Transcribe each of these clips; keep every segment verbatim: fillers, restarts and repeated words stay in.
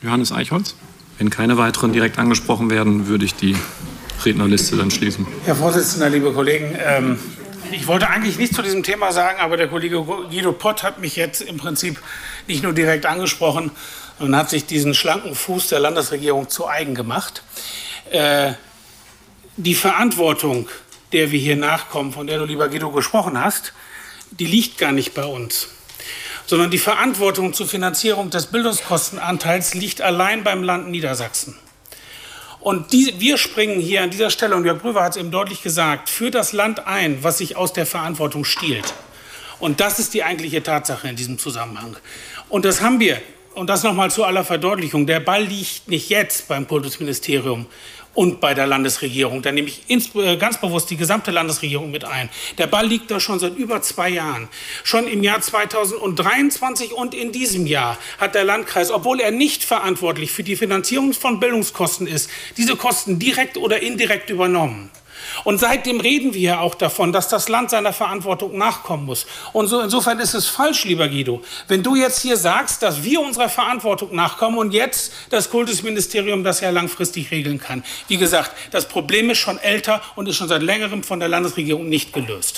Johannes Eichholz. Wenn keine weiteren direkt angesprochen werden, würde ich die Rednerliste dann schließen. Herr Vorsitzender, liebe Kollegen, ähm, ich wollte eigentlich nichts zu diesem Thema sagen, aber der Kollege Guido Pott hat mich jetzt im Prinzip nicht nur direkt angesprochen, sondern hat sich diesen schlanken Fuß der Landesregierung zu eigen gemacht. Äh, die Verantwortung, der wir hier nachkommen, von der du, lieber Guido, gesprochen hast, die liegt gar nicht bei uns, sondern die Verantwortung zur Finanzierung des Bildungskostenanteils liegt allein beim Land Niedersachsen. Und die, wir springen hier an dieser Stelle, und Jörg Brüwer hat es eben deutlich gesagt, für das Land ein, was sich aus der Verantwortung stiehlt. Und das ist die eigentliche Tatsache in diesem Zusammenhang. Und das haben wir, und das nochmal zu aller Verdeutlichung, der Ball liegt nicht jetzt beim Kultusministerium und bei der Landesregierung. Da nehme ich ins, äh, ganz bewusst die gesamte Landesregierung mit ein. Der Ball liegt da schon seit über zwei Jahren. Schon im Jahr zweitausenddreiundzwanzig und in diesem Jahr hat der Landkreis, obwohl er nicht verantwortlich für die Finanzierung von Bildungskosten ist, diese Kosten direkt oder indirekt übernommen. Und seitdem reden wir ja auch davon, dass das Land seiner Verantwortung nachkommen muss. Und so, insofern ist es falsch, lieber Guido, wenn du jetzt hier sagst, dass wir unserer Verantwortung nachkommen und jetzt das Kultusministerium das ja langfristig regeln kann. Wie gesagt, das Problem ist schon älter und ist schon seit längerem von der Landesregierung nicht gelöst.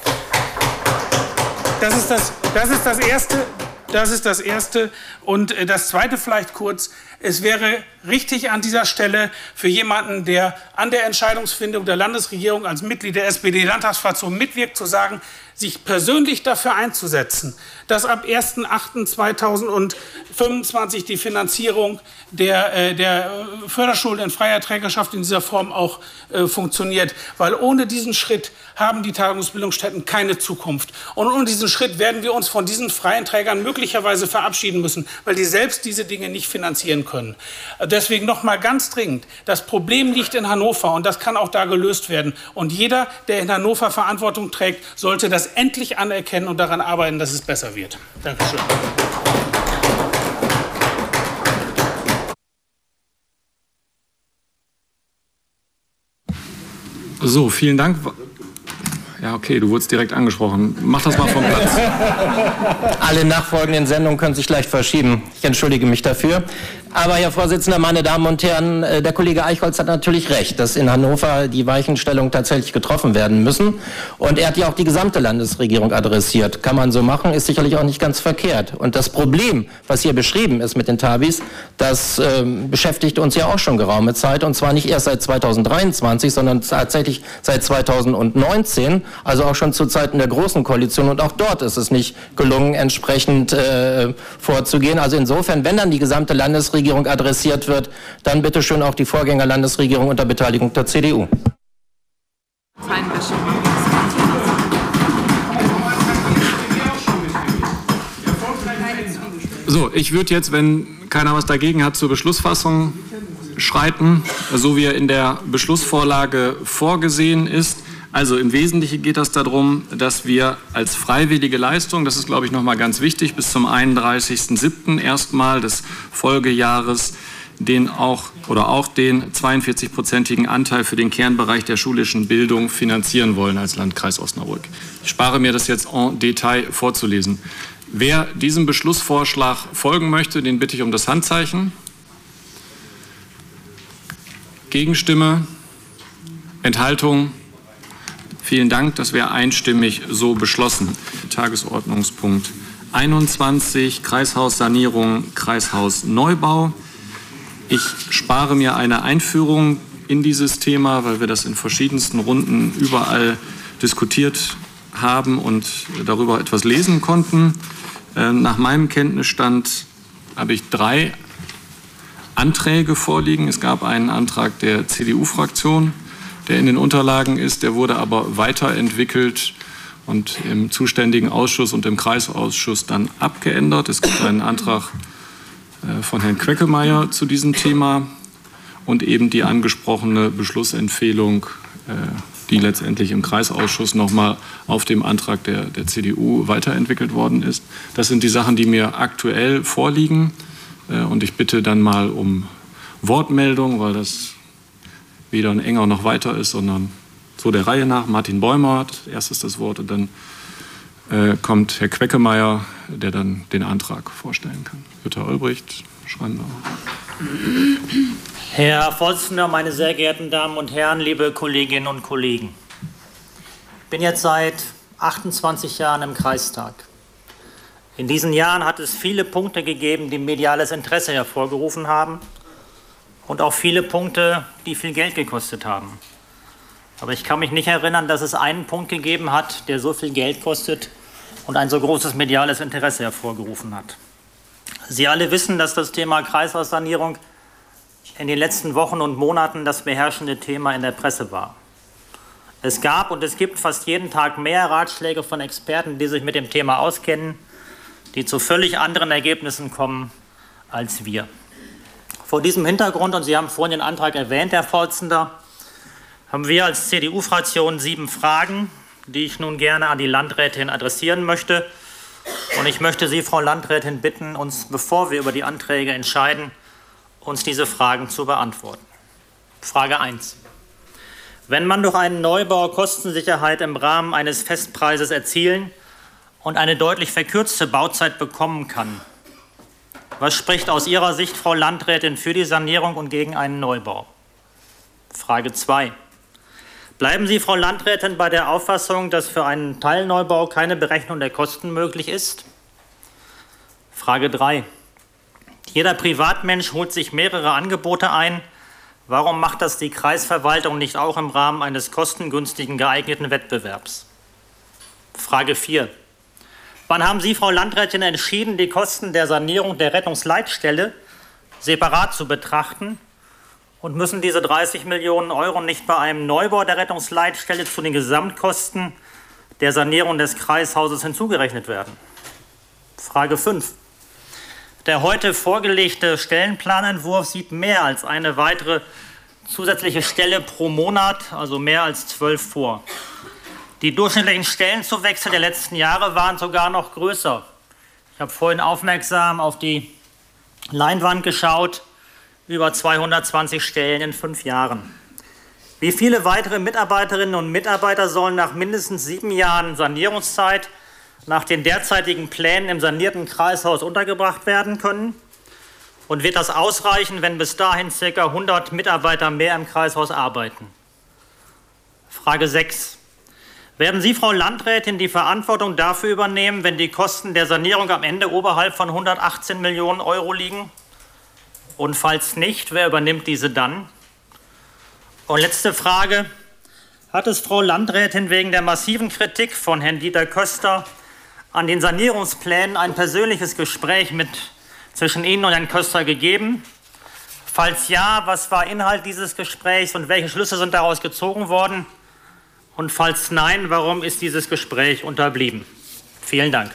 Das ist das, das ist das Erste. Das ist das Erste. Und das Zweite vielleicht kurz. Es wäre richtig an dieser Stelle für jemanden, der an der Entscheidungsfindung der Landesregierung als Mitglied der S P D-Landtagsfraktion mitwirkt, zu sagen, sich persönlich dafür einzusetzen, dass ab erster achter zweitausendfünfundzwanzig die Finanzierung der, äh, der Förderschulen in freier Trägerschaft in dieser Form auch äh, funktioniert. Weil ohne diesen Schritt haben die Tagungsbildungsstätten keine Zukunft. Und ohne diesen Schritt werden wir uns von diesen freien Trägern möglicherweise verabschieden müssen, weil die selbst diese Dinge nicht finanzieren können. Deswegen noch mal ganz dringend, das Problem liegt in Hannover und das kann auch da gelöst werden. Und jeder, der in Hannover Verantwortung trägt, sollte das endlich anerkennen und daran arbeiten, dass es besser wird. Dankeschön. So, vielen Dank. Ja, okay, du wurdest direkt angesprochen. Mach das mal vom Platz. Alle nachfolgenden Sendungen können sich leicht verschieben. Ich entschuldige mich dafür. Aber, Herr Vorsitzender, meine Damen und Herren, der Kollege Eichholz hat natürlich recht, dass in Hannover die Weichenstellungen tatsächlich getroffen werden müssen. Und er hat ja auch die gesamte Landesregierung adressiert. Kann man so machen, ist sicherlich auch nicht ganz verkehrt. Und das Problem, was hier beschrieben ist mit den Tabis, das äh, beschäftigt uns ja auch schon geraume Zeit. Und zwar nicht erst seit zweitausenddreiundzwanzig, sondern tatsächlich seit zweitausendneunzehn, also auch schon zu Zeiten der Großen Koalition. Und auch dort ist es nicht gelungen, entsprechend äh, vorzugehen. Also insofern, wenn dann die gesamte Landesregierung adressiert wird, dann bitte schön auch die Vorgängerlandesregierung unter Beteiligung der C D U. So, ich würde jetzt, wenn keiner was dagegen hat, zur Beschlussfassung schreiten, so wie er in der Beschlussvorlage vorgesehen ist. Also im Wesentlichen geht das darum, dass wir als freiwillige Leistung, das ist, glaube ich, noch mal ganz wichtig, bis zum einunddreißigsten siebten erstmal des Folgejahres den auch oder auch den zweiundvierzig-prozentigen Anteil für den Kernbereich der schulischen Bildung finanzieren wollen als Landkreis Osnabrück. Ich spare mir das jetzt en Detail vorzulesen. Wer diesem Beschlussvorschlag folgen möchte, den bitte ich um das Handzeichen. Gegenstimme, Enthaltung. Vielen Dank, das wäre einstimmig so beschlossen. Tagesordnungspunkt einundzwanzig, Kreishaussanierung, Kreishausneubau. Ich spare mir eine Einführung in dieses Thema, weil wir das in verschiedensten Runden überall diskutiert haben und darüber etwas lesen konnten. Nach meinem Kenntnisstand habe ich drei Anträge vorliegen. Es gab einen Antrag der C D U-Fraktion, der in den Unterlagen ist, der wurde aber weiterentwickelt und im zuständigen Ausschuss und im Kreisausschuss dann abgeändert. Es gibt einen Antrag von Herrn Queckemeyer zu diesem Thema und eben die angesprochene Beschlussempfehlung, die letztendlich im Kreisausschuss nochmal auf dem Antrag der, der C D U weiterentwickelt worden ist. Das sind die Sachen, die mir aktuell vorliegen. Und ich bitte dann mal um Wortmeldung, weil das weder ein enger noch weiter ist, sondern so der Reihe nach. Martin Bäumer hat erstes das Wort und dann äh, kommt Herr Queckemeyer, der dann den Antrag vorstellen kann. Jutta Olbricht, schreiben wir. Herr Vorsitzender, meine sehr geehrten Damen und Herren, liebe Kolleginnen und Kollegen! Ich bin jetzt seit achtundzwanzig Jahren im Kreistag. In diesen Jahren hat es viele Punkte gegeben, die mediales Interesse hervorgerufen haben und auch viele Punkte, die viel Geld gekostet haben. Aber ich kann mich nicht erinnern, dass es einen Punkt gegeben hat, der so viel Geld kostet und ein so großes mediales Interesse hervorgerufen hat. Sie alle wissen, dass das Thema Kreislaufsanierung in den letzten Wochen und Monaten das beherrschende Thema in der Presse war. Es gab und es gibt fast jeden Tag mehr Ratschläge von Experten, die sich mit dem Thema auskennen, die zu völlig anderen Ergebnissen kommen als wir. Vor diesem Hintergrund, und Sie haben vorhin den Antrag erwähnt, Herr Vorsitzender, haben wir als C D U-Fraktion sieben Fragen, die ich nun gerne an die Landrätin adressieren möchte. Und ich möchte Sie, Frau Landrätin, bitten, uns, bevor wir über die Anträge entscheiden, uns diese Fragen zu beantworten. Frage eins. Wenn man durch einen Neubau Kostensicherheit im Rahmen eines Festpreises erzielen und eine deutlich verkürzte Bauzeit bekommen kann, was spricht aus Ihrer Sicht, Frau Landrätin, für die Sanierung und gegen einen Neubau? Frage zwei. Bleiben Sie, Frau Landrätin, bei der Auffassung, dass für einen Teilneubau keine Berechnung der Kosten möglich ist? Frage drei. Jeder Privatmensch holt sich mehrere Angebote ein. Warum macht das die Kreisverwaltung nicht auch im Rahmen eines kostengünstigen geeigneten Wettbewerbs? Frage vier. Wann haben Sie, Frau Landrätin, entschieden, die Kosten der Sanierung der Rettungsleitstelle separat zu betrachten? Und müssen diese dreißig Millionen Euro nicht bei einem Neubau der Rettungsleitstelle zu den Gesamtkosten der Sanierung des Kreishauses hinzugerechnet werden? Frage fünf. Der heute vorgelegte Stellenplanentwurf sieht mehr als eine weitere zusätzliche Stelle pro Monat, also mehr als zwölf, vor. Die durchschnittlichen Stellenzuwächse der letzten Jahre waren sogar noch größer. Ich habe vorhin aufmerksam auf die Leinwand geschaut. Über zweihundertzwanzig Stellen in fünf Jahren. Wie viele weitere Mitarbeiterinnen und Mitarbeiter sollen nach mindestens sieben Jahren Sanierungszeit nach den derzeitigen Plänen im sanierten Kreishaus untergebracht werden können? Und wird das ausreichen, wenn bis dahin ca. hundert Mitarbeiter mehr im Kreishaus arbeiten? Frage sechs. Werden Sie, Frau Landrätin, die Verantwortung dafür übernehmen, wenn die Kosten der Sanierung am Ende oberhalb von hundertachtzehn Millionen Euro liegen? Und falls nicht, wer übernimmt diese dann? Und letzte Frage. Hat es Frau Landrätin wegen der massiven Kritik von Herrn Dieter Köster an den Sanierungsplänen ein persönliches Gespräch mit, zwischen Ihnen und Herrn Köster gegeben? Falls ja, was war Inhalt dieses Gesprächs und welche Schlüsse sind daraus gezogen worden? Und falls nein, warum ist dieses Gespräch unterblieben? Vielen Dank.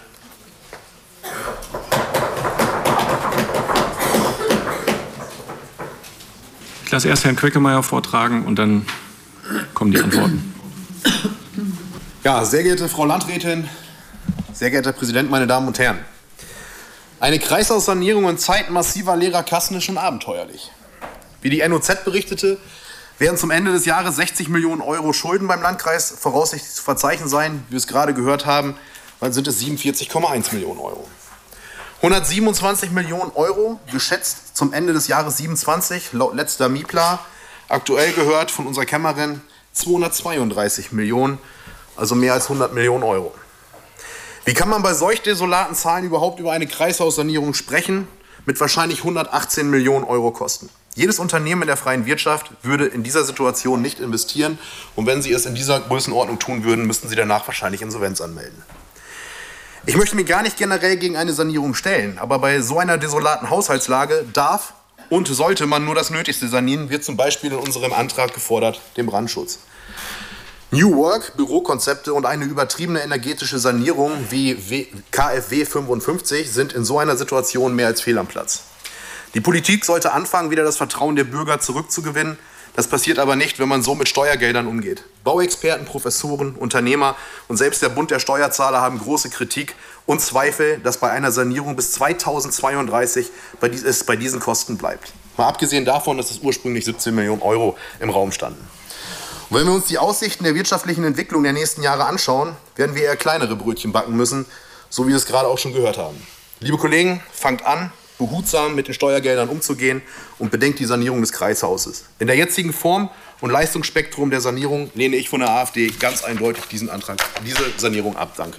Ich lasse erst Herrn Queckemeyer vortragen und dann kommen die Antworten. Ja, sehr geehrte Frau Landrätin, sehr geehrter Herr Präsident, meine Damen und Herren. Eine Kreislaufsanierung in Zeiten massiver leerer Kassen ist schon abenteuerlich. Wie die N O Z berichtete, werden zum Ende des Jahres sechzig Millionen Euro Schulden beim Landkreis voraussichtlich zu verzeichnen sein. Wie wir es gerade gehört haben, dann sind es siebenundvierzig Komma eins Millionen Euro. hundertsiebenundzwanzig Millionen Euro, geschätzt zum Ende des Jahres siebenundzwanzig, laut letzter MIPLA. Aktuell gehört von unserer Kämmerin zweihundertzweiunddreißig Millionen, also mehr als hundert Millionen Euro. Wie kann man bei solch desolaten Zahlen überhaupt über eine Kreishaussanierung sprechen, mit wahrscheinlich hundertachtzehn Millionen Euro Kosten? Jedes Unternehmen in der freien Wirtschaft würde in dieser Situation nicht investieren. Und wenn sie es in dieser Größenordnung tun würden, müssten sie danach wahrscheinlich Insolvenz anmelden. Ich möchte mich gar nicht generell gegen eine Sanierung stellen, aber bei so einer desolaten Haushaltslage darf und sollte man nur das Nötigste sanieren, wird zum Beispiel in unserem Antrag gefordert, dem Brandschutz. New Work, Bürokonzepte und eine übertriebene energetische Sanierung wie K f W fünfundfünfzig sind in so einer Situation mehr als fehl am Platz. Die Politik sollte anfangen, wieder das Vertrauen der Bürger zurückzugewinnen. Das passiert aber nicht, wenn man so mit Steuergeldern umgeht. Bauexperten, Professoren, Unternehmer und selbst der Bund der Steuerzahler haben große Kritik und Zweifel, dass bei einer Sanierung bis zweitausendzweiunddreißig es bei diesen Kosten bleibt. Mal abgesehen davon, dass es ursprünglich siebzehn Millionen Euro im Raum standen. Und wenn wir uns die Aussichten der wirtschaftlichen Entwicklung der nächsten Jahre anschauen, werden wir eher kleinere Brötchen backen müssen, so wie wir es gerade auch schon gehört haben. Liebe Kollegen, fangt an, behutsam mit den Steuergeldern umzugehen und bedenkt die Sanierung des Kreishauses. In der jetzigen Form und Leistungsspektrum der Sanierung lehne ich von der AfD ganz eindeutig diesen Antrag, diese Sanierung ab. Danke.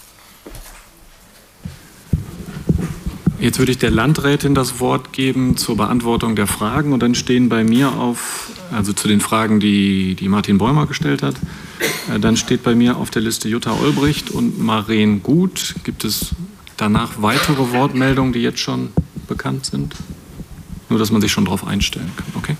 Jetzt würde ich der Landrätin das Wort geben zur Beantwortung der Fragen. Und dann stehen bei mir auf, also zu den Fragen, die, die Martin Bäumer gestellt hat, dann steht bei mir auf der Liste Jutta Olbricht und Maren Gut. Gibt es danach weitere Wortmeldungen, die jetzt schon bekannt sind? Nur, dass man sich schon darauf einstellen kann. Okay.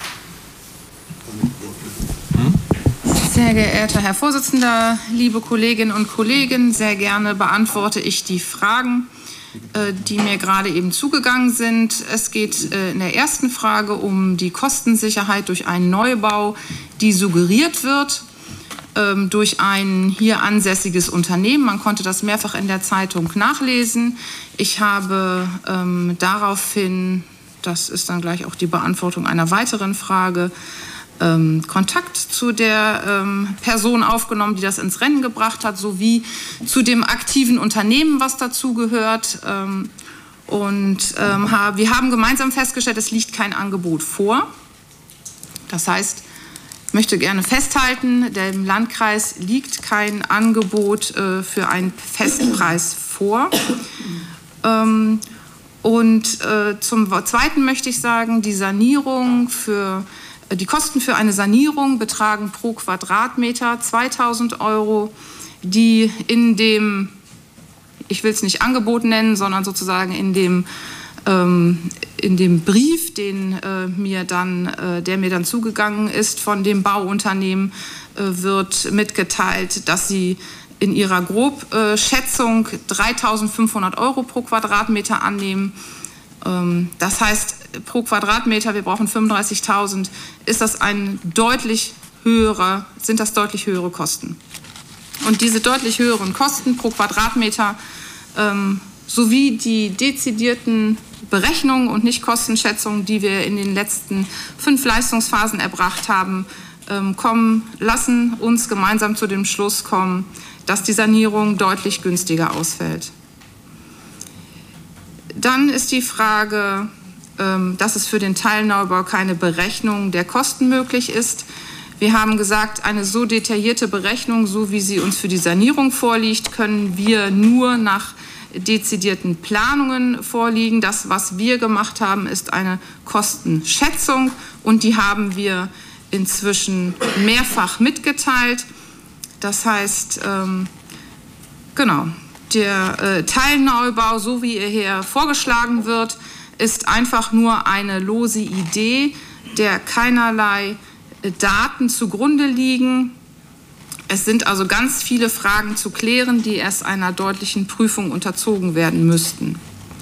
Hm? Sehr geehrter Herr Vorsitzender, liebe Kolleginnen und Kollegen, sehr gerne beantworte ich die Fragen, die mir gerade eben zugegangen sind. Es geht in der ersten Frage um die Kostensicherheit durch einen Neubau, die suggeriert wird durch ein hier ansässiges Unternehmen. Man konnte das mehrfach in der Zeitung nachlesen. Ich habe ähm, daraufhin, das ist dann gleich auch die Beantwortung einer weiteren Frage, ähm, Kontakt zu der ähm, Person aufgenommen, die das ins Rennen gebracht hat, sowie zu dem aktiven Unternehmen, was dazugehört. Ähm, und ähm, wir haben gemeinsam festgestellt, es liegt kein Angebot vor. Das heißt, ich möchte gerne festhalten, dem Landkreis liegt kein Angebot äh, für einen Festpreis vor. Ähm, und äh, zum Zweiten möchte ich sagen, die Sanierung für, äh, die Kosten für eine Sanierung betragen pro Quadratmeter zweitausend Euro, die in dem, ich will es nicht Angebot nennen, sondern sozusagen in dem in dem Brief, den, äh, mir dann, äh, der mir dann zugegangen ist von dem Bauunternehmen, äh, wird mitgeteilt, dass sie in ihrer Grobschätzung dreitausendfünfhundert Euro pro Quadratmeter annehmen. Ähm, das heißt, pro Quadratmeter, wir brauchen fünfunddreißigtausend, ist das ein deutlich höherer, sind das deutlich höhere Kosten. Und diese deutlich höheren Kosten pro Quadratmeter ähm, sowie die dezidierten Berechnungen und nicht Kostenschätzungen, die wir in den letzten fünf Leistungsphasen erbracht haben, kommen, lassen uns gemeinsam zu dem Schluss kommen, dass die Sanierung deutlich günstiger ausfällt. Dann ist die Frage, dass es für den Teilneubau keine Berechnung der Kosten möglich ist. Wir haben gesagt, eine so detaillierte Berechnung, so wie sie uns für die Sanierung vorliegt, können wir nur nach dezidierten Planungen vorliegen. Das, was wir gemacht haben, ist eine Kostenschätzung und die haben wir inzwischen mehrfach mitgeteilt. Das heißt, ähm, genau, der äh, Teilneubau, so wie er hier vorgeschlagen wird, ist einfach nur eine lose Idee, der keinerlei äh, Daten zugrunde liegen. Es sind also ganz viele Fragen zu klären, die erst einer deutlichen Prüfung unterzogen werden müssten.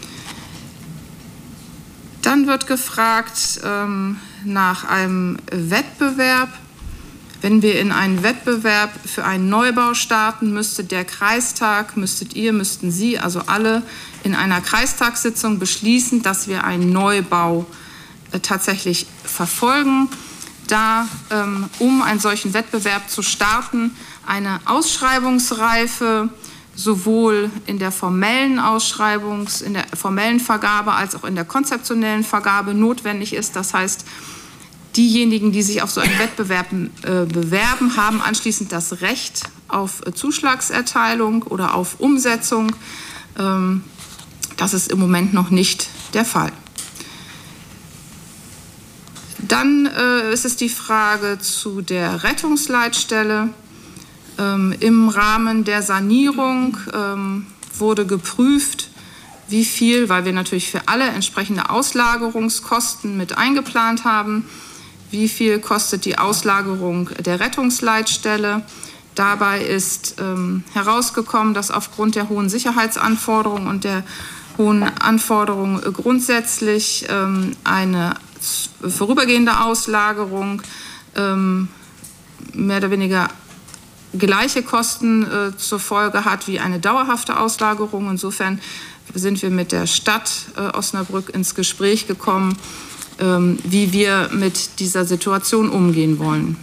Dann wird gefragt ähm, nach einem Wettbewerb. Wenn wir in einen Wettbewerb für einen Neubau starten, müsste der Kreistag, müsstet ihr, müssten Sie, also alle in einer Kreistagssitzung beschließen, dass wir einen Neubau äh, tatsächlich verfolgen. Da, ähm, um einen solchen Wettbewerb zu starten, eine Ausschreibungsreife sowohl in der formellen Ausschreibungs-, in der formellen Vergabe als auch in der konzeptionellen Vergabe notwendig ist. Das heißt, diejenigen, die sich auf so einen Wettbewerb äh, bewerben, haben anschließend das Recht auf äh, Zuschlagserteilung oder auf Umsetzung. Ähm, das ist im Moment noch nicht der Fall. Dann äh, ist es die Frage zu der Rettungsleitstelle. Ähm, Im Rahmen der Sanierung ähm, wurde geprüft, wie viel, weil wir natürlich für alle entsprechende Auslagerungskosten mit eingeplant haben, wie viel kostet die Auslagerung der Rettungsleitstelle. Dabei ist ähm, herausgekommen, dass aufgrund der hohen Sicherheitsanforderungen und der hohen Anforderungen grundsätzlich ähm, eine vorübergehende Auslagerung ähm, mehr oder weniger gleiche Kosten äh, zur Folge hat wie eine dauerhafte Auslagerung. Insofern sind wir mit der Stadt äh, Osnabrück ins Gespräch gekommen, ähm, wie wir mit dieser Situation umgehen wollen.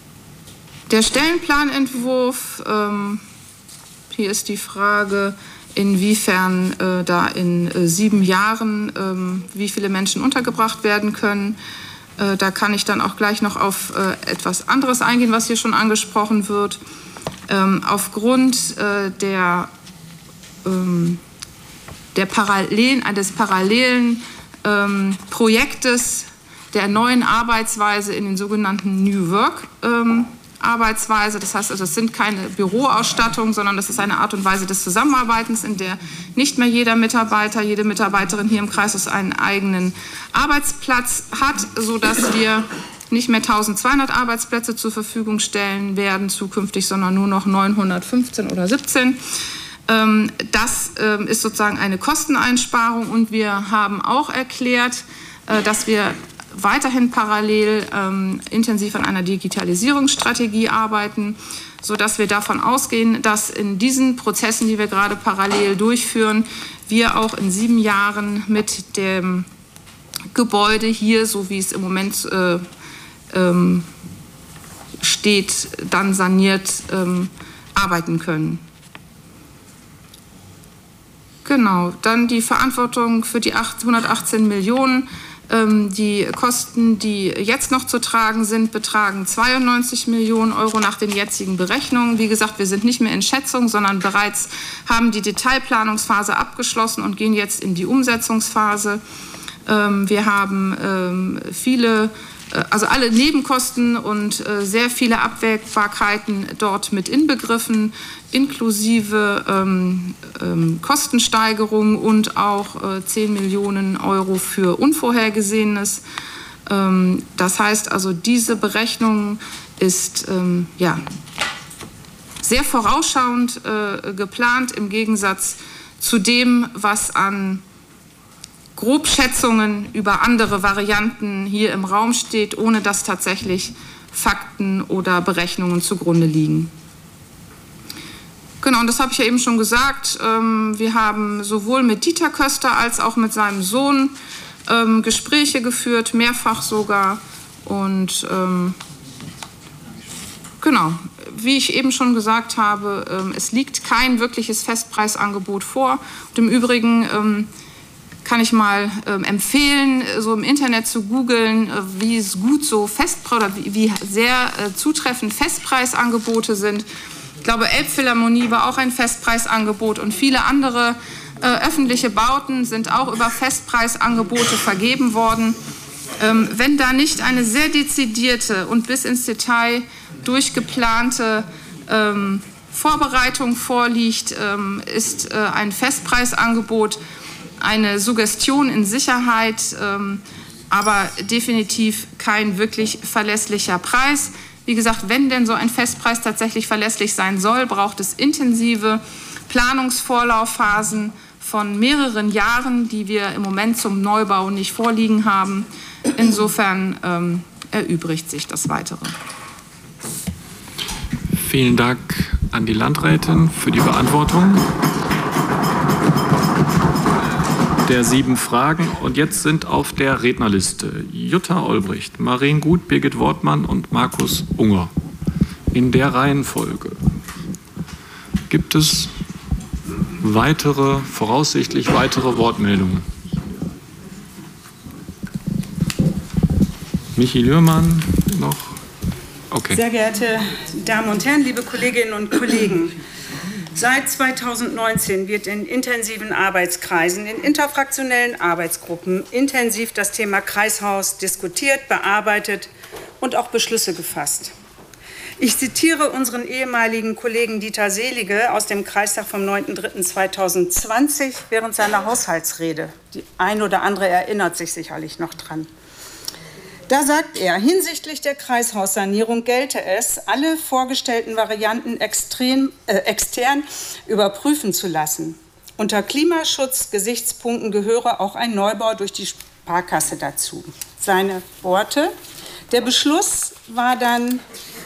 Der Stellenplanentwurf, ähm, hier ist die Frage, inwiefern äh, da in äh, sieben Jahren ähm, wie viele Menschen untergebracht werden können. Äh, da kann ich dann auch gleich noch auf äh, etwas anderes eingehen, was hier schon angesprochen wird. Ähm, aufgrund äh, der, ähm, der Parallelen, des parallelen ähm, Projektes der neuen Arbeitsweise in den sogenannten New Work ähm, Arbeitsweise. Das heißt, also, es sind keine Büroausstattungen, sondern das ist eine Art und Weise des Zusammenarbeitens, in der nicht mehr jeder Mitarbeiter, jede Mitarbeiterin hier im Kreishaus einen eigenen Arbeitsplatz hat, sodass wir nicht mehr eintausendzweihundert Arbeitsplätze zur Verfügung stellen werden zukünftig, sondern nur noch neunhundertfünfzehn oder siebzehn. Das ist sozusagen eine Kosteneinsparung, und wir haben auch erklärt, dass wir weiterhin parallel ähm, intensiv an einer Digitalisierungsstrategie arbeiten, sodass wir davon ausgehen, dass in diesen Prozessen, die wir gerade parallel durchführen, wir auch in sieben Jahren mit dem Gebäude hier, so wie es im Moment äh, ähm, steht, dann saniert ähm, arbeiten können. Genau, dann die Verantwortung für die hundertachtzehn Millionen. Die Kosten, die jetzt noch zu tragen sind, betragen zweiundneunzig Millionen Euro nach den jetzigen Berechnungen. Wie gesagt, wir sind nicht mehr in Schätzung, sondern bereits haben die Detailplanungsphase abgeschlossen und gehen jetzt in die Umsetzungsphase. Wir haben viele, also alle Nebenkosten und sehr viele Abwägbarkeiten dort mit inbegriffen, inklusive ähm, ähm, Kostensteigerungen und auch äh, zehn Millionen Euro für Unvorhergesehenes. Ähm, das heißt also, diese Berechnung ist ähm, ja, sehr vorausschauend äh, geplant, im Gegensatz zu dem, was an Grobschätzungen über andere Varianten hier im Raum steht, ohne dass tatsächlich Fakten oder Berechnungen zugrunde liegen. Genau, und das habe ich ja eben schon gesagt. Wir haben sowohl mit Dieter Köster als auch mit seinem Sohn Gespräche geführt, mehrfach sogar. Und ähm, genau, wie ich eben schon gesagt habe, es liegt kein wirkliches Festpreisangebot vor. Und im Übrigen kann ich mal ähm, empfehlen, so im Internet zu googeln, äh, wie es gut so Festpreis oder wie, wie sehr äh, zutreffend Festpreisangebote sind. Ich glaube, Elbphilharmonie war auch ein Festpreisangebot, und viele andere äh, öffentliche Bauten sind auch über Festpreisangebote vergeben worden. Ähm, wenn da nicht eine sehr dezidierte und bis ins Detail durchgeplante ähm, Vorbereitung vorliegt, ähm, ist äh, ein Festpreisangebot eine Suggestion in Sicherheit, ähm, aber definitiv kein wirklich verlässlicher Preis. Wie gesagt, wenn denn so ein Festpreis tatsächlich verlässlich sein soll, braucht es intensive Planungsvorlaufphasen von mehreren Jahren, die wir im Moment zum Neubau nicht vorliegen haben. Insofern ähm, erübrigt sich das Weitere. Vielen Dank an die Landrätin für die Beantwortung der sieben Fragen. Und jetzt sind auf der Rednerliste Jutta Olbricht, Maren Gut, Birgit Wortmann und Markus Unger. In der Reihenfolge. Gibt es weitere, voraussichtlich weitere Wortmeldungen? Michi Lührmann noch? Okay. Sehr geehrte Damen und Herren, liebe Kolleginnen und Kollegen, seit zweitausendneunzehn wird in intensiven Arbeitskreisen, in interfraktionellen Arbeitsgruppen intensiv das Thema Kreishaus diskutiert, bearbeitet und auch Beschlüsse gefasst. Ich zitiere unseren ehemaligen Kollegen Dieter Selige aus dem Kreistag vom neunten dritten zweitausendzwanzig während seiner Haushaltsrede. Die ein oder andere erinnert sich sicherlich noch dran. Da sagt er, hinsichtlich der Kreishaussanierung gelte es, alle vorgestellten Varianten extrem, äh, extern überprüfen zu lassen. Unter Klimaschutzgesichtspunkten gehöre auch ein Neubau durch die Sparkasse dazu. Seine Worte. Der Beschluss war dann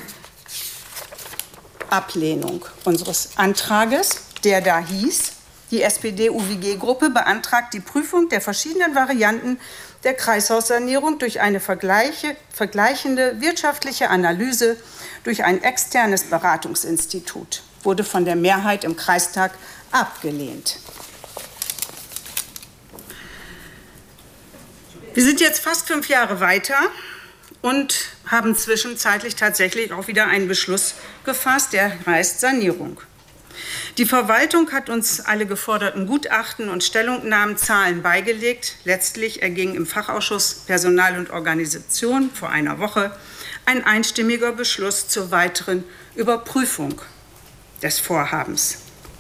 Ablehnung unseres Antrages, der da hieß, die S P D-U W G-Gruppe beantragt die Prüfung der verschiedenen Varianten der Kreishaussanierung durch eine vergleiche, vergleichende wirtschaftliche Analyse durch ein externes Beratungsinstitut. Wurde von der Mehrheit im Kreistag abgelehnt. Wir sind jetzt fast fünf Jahre weiter und haben zwischenzeitlich tatsächlich auch wieder einen Beschluss gefasst, der heißt Sanierung. Die Verwaltung hat uns alle geforderten Gutachten und Stellungnahmen, Zahlen beigelegt. Letztlich erging im Fachausschuss Personal und Organisation vor einer Woche ein einstimmiger Beschluss zur weiteren Überprüfung des Vorhabens.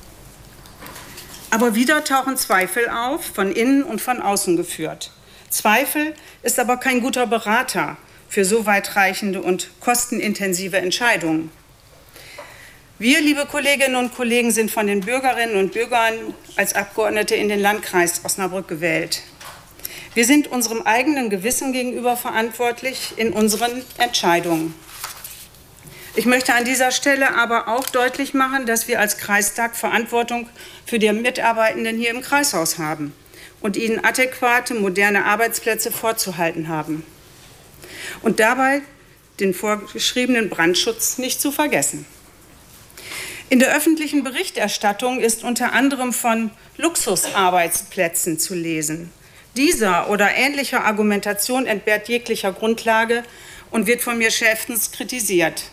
Aber wieder tauchen Zweifel auf, von innen und von außen geführt. Zweifel ist aber kein guter Berater für so weitreichende und kostenintensive Entscheidungen. Wir, liebe Kolleginnen und Kollegen, sind von den Bürgerinnen und Bürgern als Abgeordnete in den Landkreis Osnabrück gewählt. Wir sind unserem eigenen Gewissen gegenüber verantwortlich in unseren Entscheidungen. Ich möchte an dieser Stelle aber auch deutlich machen, dass wir als Kreistag Verantwortung für die Mitarbeitenden hier im Kreishaus haben und ihnen adäquate, moderne Arbeitsplätze vorzuhalten haben. Und dabei den vorgeschriebenen Brandschutz nicht zu vergessen. In der öffentlichen Berichterstattung ist unter anderem von Luxusarbeitsplätzen zu lesen. Dieser oder ähnlicher Argumentation entbehrt jeglicher Grundlage und wird von mir schärfstens kritisiert.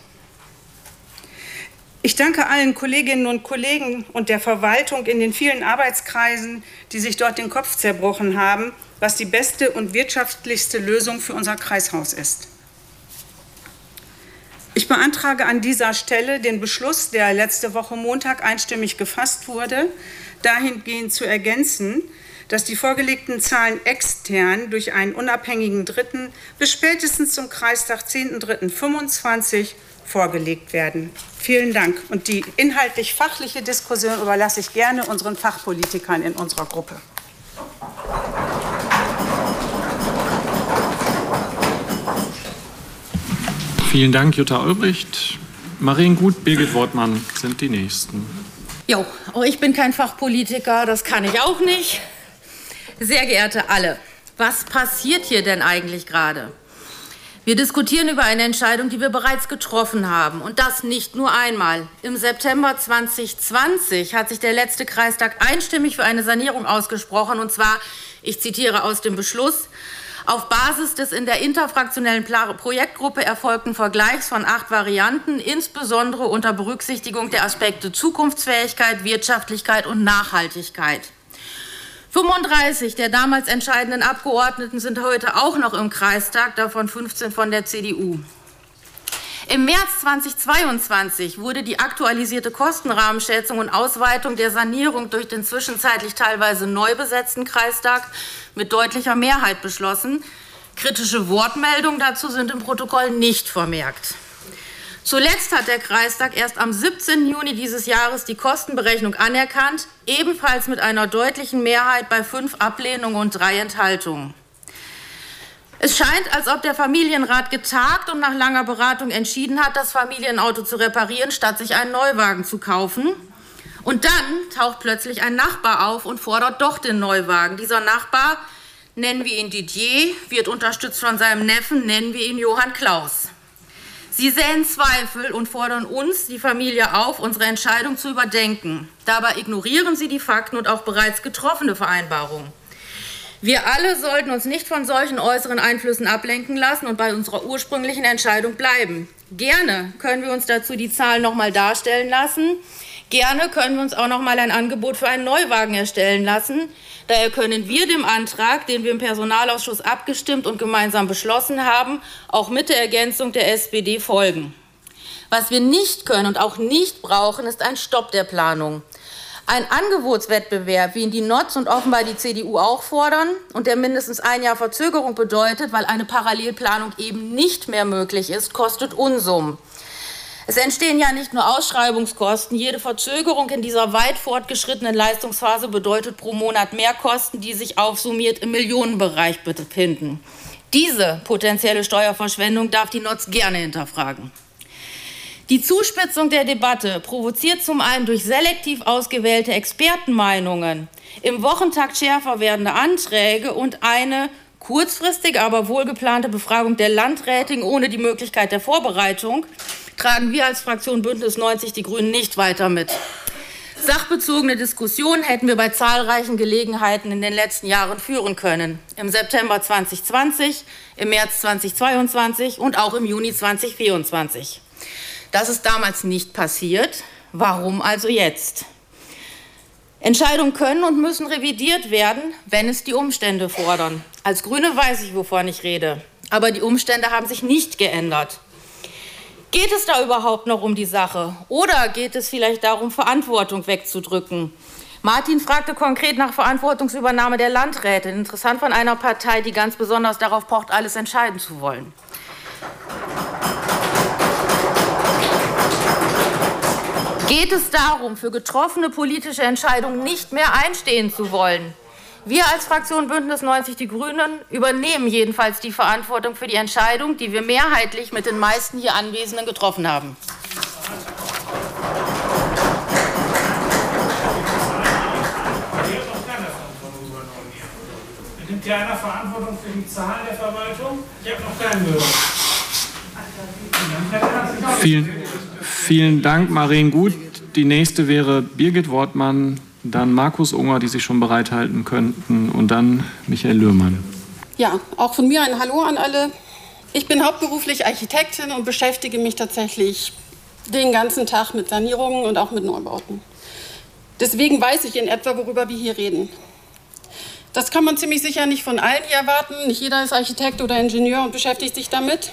Ich danke allen Kolleginnen und Kollegen und der Verwaltung in den vielen Arbeitskreisen, die sich dort den Kopf zerbrochen haben, was die beste und wirtschaftlichste Lösung für unser Kreishaus ist. Ich beantrage an dieser Stelle den Beschluss, der letzte Woche Montag einstimmig gefasst wurde, dahingehend zu ergänzen, dass die vorgelegten Zahlen extern durch einen unabhängigen Dritten bis spätestens zum Kreistag zehnten dritten fünfundzwanzig vorgelegt werden. Vielen Dank. Und die inhaltlich-fachliche Diskussion überlasse ich gerne unseren Fachpolitikern in unserer Gruppe. Vielen Dank, Jutta Olbricht. Mariengut, Birgit Wortmann sind die Nächsten. Jo, auch ich bin kein Fachpolitiker, das kann ich auch nicht. Sehr geehrte alle, was passiert hier denn eigentlich gerade? Wir diskutieren über eine Entscheidung, die wir bereits getroffen haben. Und das nicht nur einmal. Im September zweitausendzwanzig hat sich der letzte Kreistag einstimmig für eine Sanierung ausgesprochen. Und zwar, ich zitiere aus dem Beschluss, auf Basis des in der interfraktionellen Projektgruppe erfolgten Vergleichs von acht Varianten, insbesondere unter Berücksichtigung der Aspekte Zukunftsfähigkeit, Wirtschaftlichkeit und Nachhaltigkeit. fünfunddreißig der damals entscheidenden Abgeordneten sind heute auch noch im Kreistag, davon fünfzehn von der C D U. Im März zweitausendzweiundzwanzig wurde die aktualisierte Kostenrahmenschätzung und Ausweitung der Sanierung durch den zwischenzeitlich teilweise neu besetzten Kreistag mit deutlicher Mehrheit beschlossen. Kritische Wortmeldungen dazu sind im Protokoll nicht vermerkt. Zuletzt hat der Kreistag erst am siebzehnten Juni dieses Jahres die Kostenberechnung anerkannt, ebenfalls mit einer deutlichen Mehrheit bei fünf Ablehnungen und drei Enthaltungen. Es scheint, als ob der Familienrat getagt und nach langer Beratung entschieden hat, das Familienauto zu reparieren, statt sich einen Neuwagen zu kaufen. Und dann taucht plötzlich ein Nachbar auf und fordert doch den Neuwagen. Dieser Nachbar, nennen wir ihn Didier, wird unterstützt von seinem Neffen, nennen wir ihn Johann Klaus. Sie säen Zweifel und fordern uns, die Familie, auf, unsere Entscheidung zu überdenken. Dabei ignorieren sie die Fakten und auch bereits getroffene Vereinbarungen. Wir alle sollten uns nicht von solchen äußeren Einflüssen ablenken lassen und bei unserer ursprünglichen Entscheidung bleiben. Gerne können wir uns dazu die Zahlen noch mal darstellen lassen. Gerne können wir uns auch noch mal ein Angebot für einen Neuwagen erstellen lassen. Daher können wir dem Antrag, den wir im Personalausschuss abgestimmt und gemeinsam beschlossen haben, auch mit der Ergänzung der S P D folgen. Was wir nicht können und auch nicht brauchen, ist ein Stopp der Planung. Ein Angebotswettbewerb, wie ihn die N O Z und offenbar die C D U auch fordern und der mindestens ein Jahr Verzögerung bedeutet, weil eine Parallelplanung eben nicht mehr möglich ist, kostet Unsummen. Es entstehen ja nicht nur Ausschreibungskosten. Jede Verzögerung in dieser weit fortgeschrittenen Leistungsphase bedeutet pro Monat Mehrkosten, die sich aufsummiert im Millionenbereich befinden. Diese potenzielle Steuerverschwendung darf die N O Z gerne hinterfragen. Die Zuspitzung der Debatte provoziert zum einen durch selektiv ausgewählte Expertenmeinungen, im Wochentakt schärfer werdende Anträge und eine kurzfristige, aber wohlgeplante Befragung der Landrätin ohne die Möglichkeit der Vorbereitung, tragen wir als Fraktion Bündnis neunzig Die Grünen nicht weiter mit. Sachbezogene Diskussionen hätten wir bei zahlreichen Gelegenheiten in den letzten Jahren führen können. Im September zweitausendzwanzig, im März zweitausendzweiundzwanzig und auch im Juni zweitausendvierundzwanzig. Das ist damals nicht passiert. Warum also jetzt? Entscheidungen können und müssen revidiert werden, wenn es die Umstände fordern. Als Grüne weiß ich, wovon ich rede. Aber die Umstände haben sich nicht geändert. Geht es da überhaupt noch um die Sache? Oder geht es vielleicht darum, Verantwortung wegzudrücken? Martin fragte konkret nach Verantwortungsübernahme der Landräte. Interessant von einer Partei, die ganz besonders darauf pocht, alles entscheiden zu wollen. Geht es darum, für getroffene politische Entscheidungen nicht mehr einstehen zu wollen? Wir als Fraktion Bündnis neunzig Die Grünen übernehmen jedenfalls die Verantwortung für die Entscheidung, die wir mehrheitlich mit den meisten hier Anwesenden getroffen haben. Nimmt hier einer Verantwortung für die Zahlen der Verwaltung? Ich habe noch keinen gehört. Vielen, vielen Dank, Maren Gut. Die nächste wäre Birgit Wortmann, dann Markus Unger, die sich schon bereithalten könnten, und dann Michael Lührmann. Ja, auch von mir ein Hallo an alle. Ich bin hauptberuflich Architektin und beschäftige mich tatsächlich den ganzen Tag mit Sanierungen und auch mit Neubauten. Deswegen weiß ich in etwa, worüber wir hier reden. Das kann man ziemlich sicher nicht von allen hier erwarten. Nicht jeder ist Architekt oder Ingenieur und beschäftigt sich damit.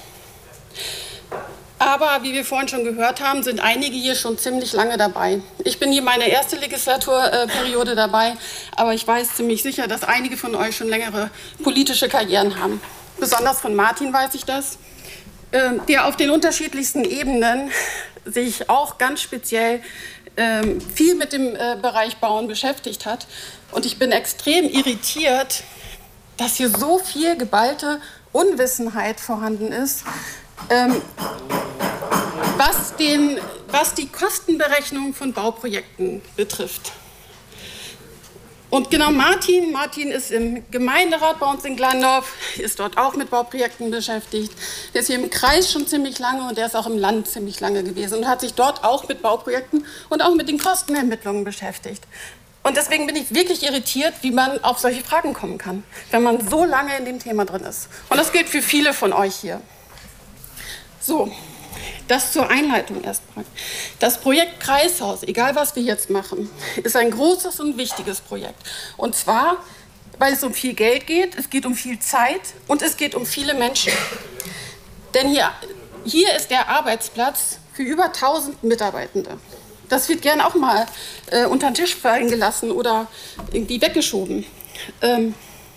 Aber wie wir vorhin schon gehört haben, sind einige hier schon ziemlich lange dabei. Ich bin hier meine erste Legislaturperiode dabei, aber ich weiß ziemlich sicher, dass einige von euch schon längere politische Karrieren haben. Besonders von Martin weiß ich das, der auf den unterschiedlichsten Ebenen sich auch ganz speziell viel mit dem Bereich Bauen beschäftigt hat. Und ich bin extrem irritiert, dass hier so viel geballte Unwissenheit vorhanden ist, Ähm, was, den, was die Kostenberechnung von Bauprojekten betrifft. Und genau Martin, Martin ist im Gemeinderat bei uns in Glandorf, ist dort auch mit Bauprojekten beschäftigt. Der ist hier im Kreis schon ziemlich lange und der ist auch im Land ziemlich lange gewesen und hat sich dort auch mit Bauprojekten und auch mit den Kostenermittlungen beschäftigt. Und deswegen bin ich wirklich irritiert, wie man auf solche Fragen kommen kann, wenn man so lange in dem Thema drin ist. Und das gilt für viele von euch hier. So, das zur Einleitung erstmal. Das Projekt Kreishaus, egal was wir jetzt machen, ist ein großes und wichtiges Projekt. Und zwar, weil es um viel Geld geht, es geht um viel Zeit und es geht um viele Menschen. Denn hier, hier ist der Arbeitsplatz für über tausend Mitarbeitende. Das wird gern auch mal äh, unter den Tisch fallen gelassen oder irgendwie weggeschoben. Ähm,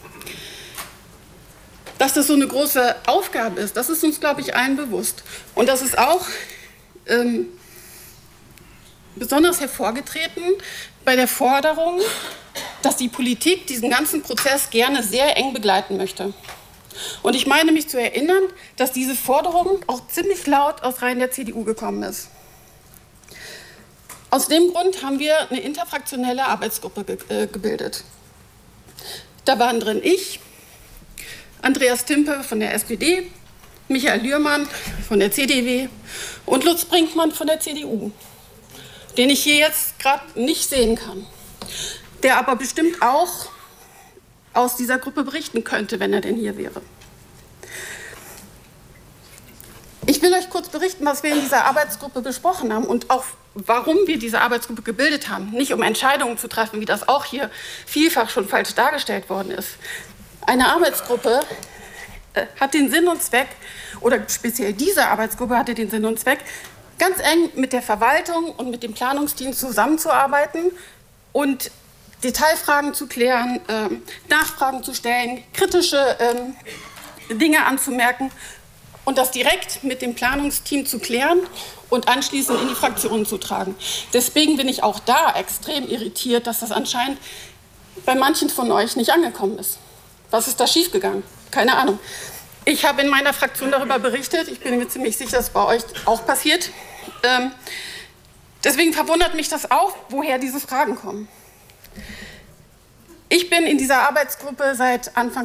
Dass das so eine große Aufgabe ist, das ist uns, glaube ich, allen bewusst. Und das ist auch ähm, besonders hervorgetreten bei der Forderung, dass die Politik diesen ganzen Prozess gerne sehr eng begleiten möchte. Und ich meine mich zu erinnern, dass diese Forderung auch ziemlich laut aus Reihen der C D U gekommen ist. Aus dem Grund haben wir eine interfraktionelle Arbeitsgruppe ge äh, gebildet. Da waren drin ich, Andreas Timpe von der S P D, Michael Lührmann von der C D W und Lutz Brinkmann von der C D U, den ich hier jetzt gerade nicht sehen kann, der aber bestimmt auch aus dieser Gruppe berichten könnte, wenn er denn hier wäre. Ich will euch kurz berichten, was wir in dieser Arbeitsgruppe besprochen haben und auch warum wir diese Arbeitsgruppe gebildet haben. Nicht um Entscheidungen zu treffen, wie das auch hier vielfach schon falsch dargestellt worden ist. Eine Arbeitsgruppe äh, hat den Sinn und Zweck, oder speziell diese Arbeitsgruppe hatte den Sinn und Zweck, ganz eng mit der Verwaltung und mit dem Planungsdienst zusammenzuarbeiten und Detailfragen zu klären, äh, Nachfragen zu stellen, kritische äh, Dinge anzumerken und das direkt mit dem Planungsteam zu klären und anschließend in die Fraktionen zu tragen. Deswegen bin ich auch da extrem irritiert, dass das anscheinend bei manchen von euch nicht angekommen ist. Was ist da schiefgegangen? Keine Ahnung. Ich habe in meiner Fraktion darüber berichtet. Ich bin mir ziemlich sicher, dass bei euch auch passiert. Ähm, deswegen verwundert mich das auch, woher diese Fragen kommen. Ich bin in dieser Arbeitsgruppe seit Anfang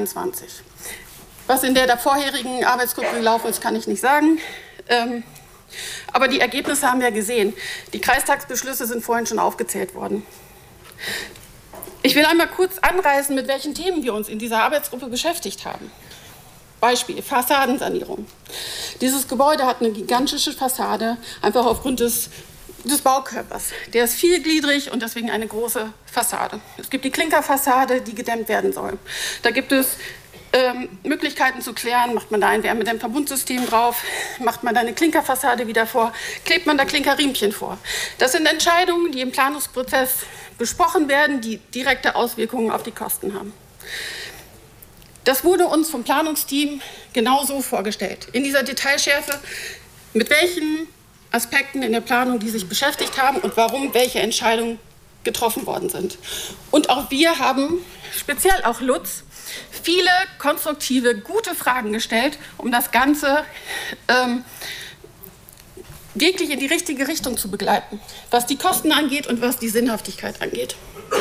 zweitausendzweiundzwanzig. Was in der, der vorherigen Arbeitsgruppe gelaufen ist, kann ich nicht sagen. Ähm, Aber die Ergebnisse haben wir gesehen. Die Kreistagsbeschlüsse sind vorhin schon aufgezählt worden. Ich will einmal kurz anreißen, mit welchen Themen wir uns in dieser Arbeitsgruppe beschäftigt haben. Beispiel Fassadensanierung. Dieses Gebäude hat eine gigantische Fassade, einfach aufgrund des, des Baukörpers. Der ist vielgliedrig und deswegen eine große Fassade. Es gibt die Klinkerfassade, die gedämmt werden soll. Da gibt es ähm, Möglichkeiten zu klären, macht man da ein Wärmedämmverbundsystem drauf, macht man da eine Klinkerfassade wieder vor, klebt man da Klinkerriemchen vor. Das sind Entscheidungen, die im Planungsprozess besprochen werden, die direkte Auswirkungen auf die Kosten haben. Das wurde uns vom Planungsteam genauso vorgestellt. In dieser Detailschärfe, mit welchen Aspekten in der Planung die sich beschäftigt haben und warum welche Entscheidungen getroffen worden sind. Und auch wir haben, speziell auch Lutz, viele konstruktive, gute Fragen gestellt, um das Ganze ähm, wirklich in die richtige Richtung zu begleiten, was die Kosten angeht und was die Sinnhaftigkeit angeht.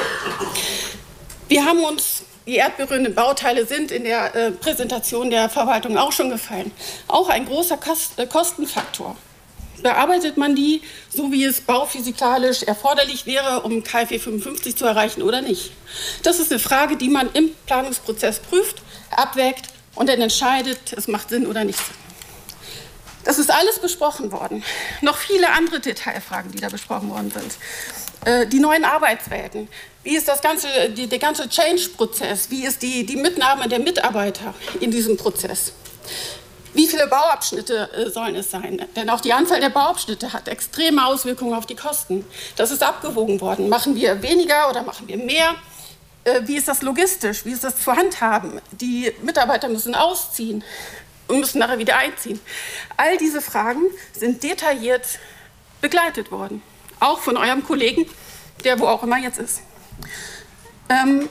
Wir haben uns, die erdberührenden Bauteile sind in der äh, Präsentation der Verwaltung auch schon gefallen, auch ein großer Kost, äh, Kostenfaktor. Bearbeitet man die, so wie es bauphysikalisch erforderlich wäre, um K f E fünfundfünfzig zu erreichen oder nicht? Das ist eine Frage, die man im Planungsprozess prüft, abwägt und dann entscheidet, es macht Sinn oder nicht Sinn. Das ist alles besprochen worden. Noch viele andere Detailfragen, die da besprochen worden sind. Äh, die neuen Arbeitswelten. Wie ist das ganze, die, der ganze Change-Prozess? Wie ist die, die Mitnahme der Mitarbeiter in diesem Prozess? Wie viele Bauabschnitte äh, sollen es sein? Denn auch die Anzahl der Bauabschnitte hat extreme Auswirkungen auf die Kosten. Das ist abgewogen worden. Machen wir weniger oder machen wir mehr? Äh, wie ist das logistisch? Wie ist das zu handhaben? Die Mitarbeiter müssen ausziehen und müssen nachher wieder einziehen. All diese Fragen sind detailliert begleitet worden. Auch von eurem Kollegen, der wo auch immer jetzt ist. Ähm,